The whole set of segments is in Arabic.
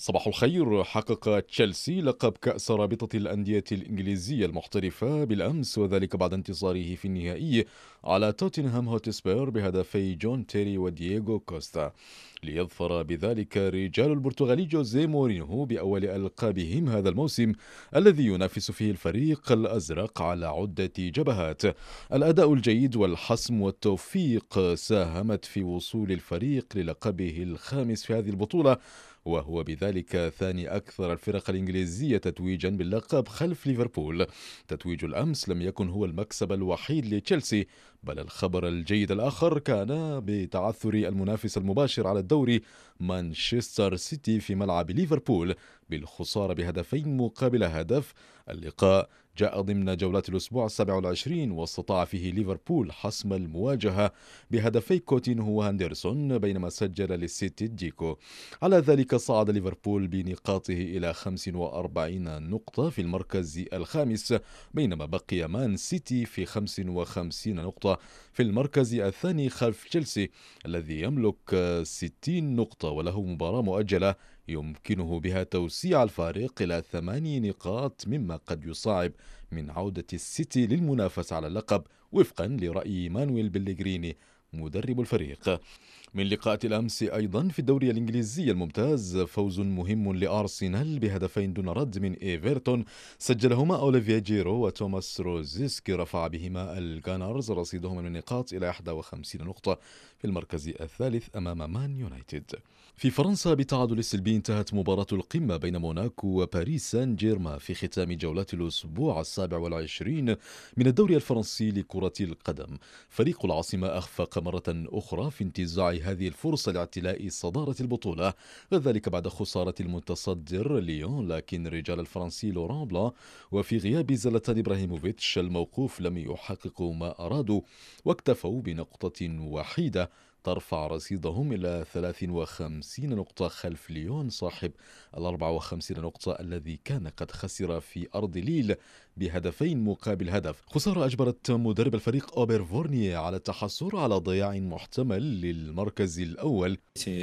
صباح الخير. حقق تشيلسي لقب كأس رابطة الأندية الإنجليزية المحترفة بالأمس، وذلك بعد انتصاره في النهائي على توتنهام هوتسبير بهدفي جون تيري ودييغو كوستا، ليظفر بذلك رجال البرتغالي جوزيه مورينهو بأول ألقابهم هذا الموسم الذي ينافس فيه الفريق الأزرق على عدة جبهات. الأداء الجيد والحسم والتوفيق ساهمت في وصول الفريق للقبه الخامس في هذه البطولة، وهو بذلك ثاني أكثر الفرق الإنجليزية تتويجا باللقب خلف ليفربول. تتويج الأمس لم يكن هو المكسب الوحيد لتشيلسي، بل الخبر الجيد الآخر كان بتعثر المنافس المباشر على الدوري مانشستر سيتي في ملعب ليفربول بالخسارة بهدفين مقابل هدف. اللقاء جاء ضمن جولات الأسبوع 27، واستطاع فيه ليفربول حسم المواجهة بهدفي كوتينهو وهاندرسون، بينما سجل للسيتي جيكو. على ذلك صعد ليفربول بنقاطه إلى 45 نقطة في المركز الخامس، بينما بقي مان سيتي في 55 نقطة في المركز الثاني خلف تشيلسي الذي يملك 60 نقطة وله مباراة مؤجلة يمكنه بها توسيع الفارق إلى 8 نقاط، مما قد يصعب من عودة السيتي للمنافسة على اللقب وفقا لرأي مانويل بيليغريني مدرب الفريق. من لقاءات الأمس أيضا في الدوري الإنجليزي الممتاز، فوز مهم لأرسنال بهدفين دون رد من إيفرتون سجلهما أوليفيا جيرو وتوماس روزيسكي، رفع بهما الغانرز رصيدهم من النقاط إلى 51 نقطة في المركز الثالث أمام مان يونايتد. في فرنسا بتعادل سلبي انتهت مباراة القمة بين موناكو وباريس سان جيرمان في ختام جولات الأسبوع 27 من الدوري الفرنسي لكرة القدم. فريق العاصمة أخفق مرة أخرى في انتزاع هذه الفرصة لاعتلاء صدارة البطولة، وذلك بعد خسارة المتصدر ليون، لكن رجال الفرنسي لوران بلان وفي غياب زلاتان إبراهيموفيتش الموقوف لم يحققوا ما أرادوا، واكتفوا بنقطة وحيدة ترفع رصيدهم إلى 53 نقطة خلف ليون صاحب ال 54 نقطة الذي كان قد خسر في أرض ليل بهدفين مقابل هدف. خسارة أجبرت مدرب الفريق أوبر فورنيه على التحصل على ضياع محتمل للمركز الأول.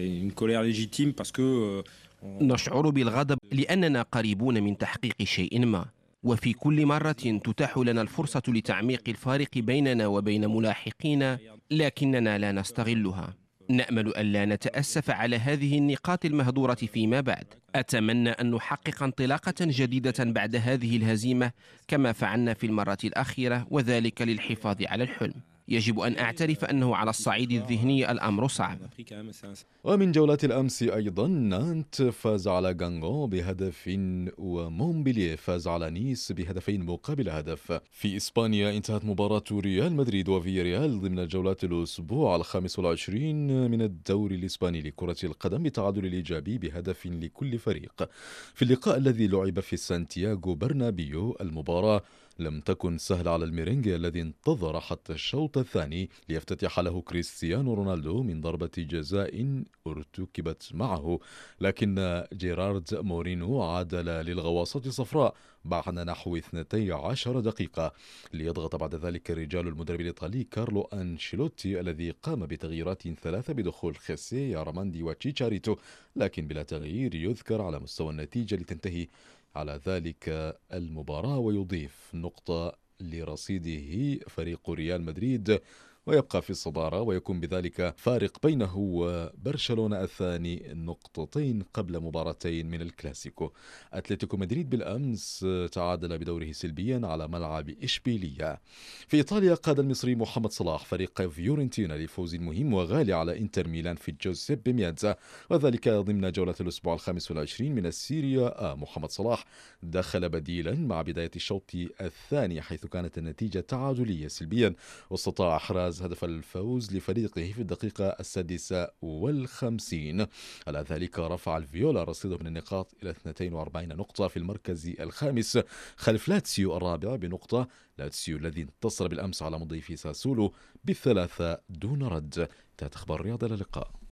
نشعر بالغضب لأننا قريبون من تحقيق شيء ما، وفي كل مرة تتاح لنا الفرصة لتعميق الفارق بيننا وبين ملاحقينا، لكننا لا نستغلها. نأمل ألا نتأسف على هذه النقاط المهدورة فيما بعد. أتمنى أن نحقق انطلاقة جديدة بعد هذه الهزيمة كما فعلنا في المرة الأخيرة، وذلك للحفاظ على الحلم. يجب أن أعترف أنه على الصعيد الذهني الأمر صعب. ومن جولات الأمس أيضا نانت فاز على غانغون بهدف، ومونبلييه فاز على نيس بهدفين مقابل هدف. في إسبانيا انتهت مباراة ريال مدريد وفياريال ضمن جولات الأسبوع 25 من الدوري الإسباني لكرة القدم بتعادل الإيجابي بهدف لكل فريق. في اللقاء الذي لعب في سانتياغو برنابيو، المباراة لم تكن سهلة على الميرينجي الذي انتظر حتى الشوط الثاني ليفتتح له كريستيانو رونالدو من ضربة جزاء ارتكبت معه، لكن جيرارد مورينو عادل للغواصة الصفراء بعد نحو 12 دقيقة، ليضغط بعد ذلك رجال المدرب الإيطالي كارلو أنشيلوتي الذي قام بتغييرات 3 بدخول خيسي راماندي وتشيتشاريتو، لكن بلا تغيير يذكر على مستوى النتيجة لتنتهي على ذلك المباراة، ويضيف نقطة لرصيده فريق ريال مدريد ويبقى في الصدارة، ويكون بذلك فارق بينه وبرشلونة الثاني نقطتين قبل مباراتين من الكلاسيكو. أتلتيكو مدريد بالأمس تعادل بدوره سلبيا على ملعب إشبيلية. في إيطاليا قاد المصري محمد صلاح فريق فيورنتينا لفوز مهم وغالي على إنتر ميلان في جوزيبي مياتزا، وذلك ضمن جولة الأسبوع 25 من السيريا. محمد صلاح دخل بديلا مع بداية الشوط الثاني حيث كانت النتيجة تعادلية سلبيا، واستطاع إحراز هدف الفوز لفريقه في الدقيقة 56. على ذلك رفع الفيولا رصيده من النقاط إلى 42 نقطة في المركز الخامس خلف لاتسيو الرابع بنقطة. لاتسيو الذي انتصر بالأمس على مضيف ساسولو ب3 دون رد. تخبر الرياضة. إلى اللقاء.